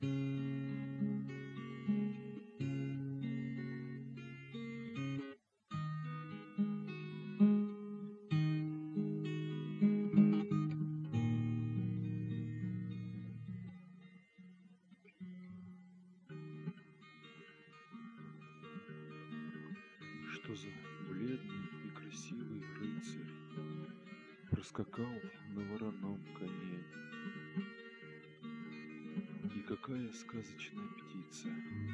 Что за бледный и красивый рыцарь проскакал на вороном коне? И какая сказочная птица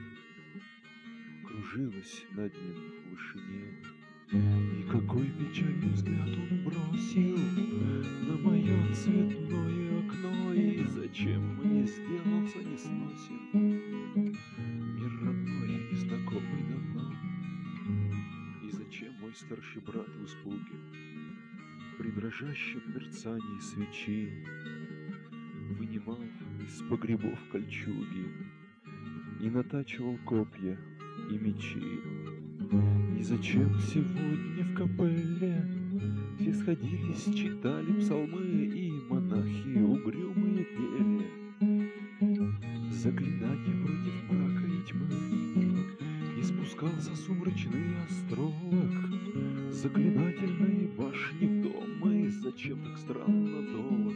кружилась над ним в вышине? И какой печальный взгляд он бросил на мое цветное окно, и зачем мне сделался несносен мир родной и знакомый давно? И зачем мой старший брат в испуге при дрожащем мерцании свечи вынимал из погребов кольчуги и натачивал копья и мечи? И зачем сегодня в капелле все сходились, читали псалмы, и монахи угрюмые пели заклинания против мрака и тьмы? И спускался сумрачный астролог с заклинательной башни в дом, и зачем так странно долг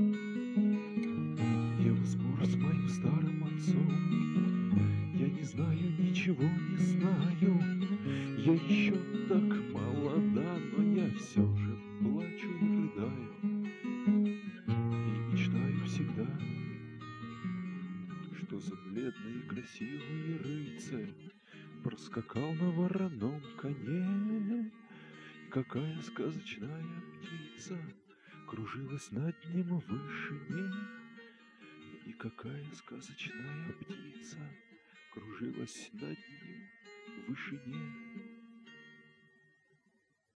ел спор с моим старым отцом? Я не знаю, ничего не знаю, я еще так молода, но я все же плачу и рыдаю, и мечтаю всегда, что за бледный и красивый рыцарь проскакал на вороном коне. И какая сказочная птица кружилась над ним в вышине. И какая сказочная птица кружилась над ним в вышине.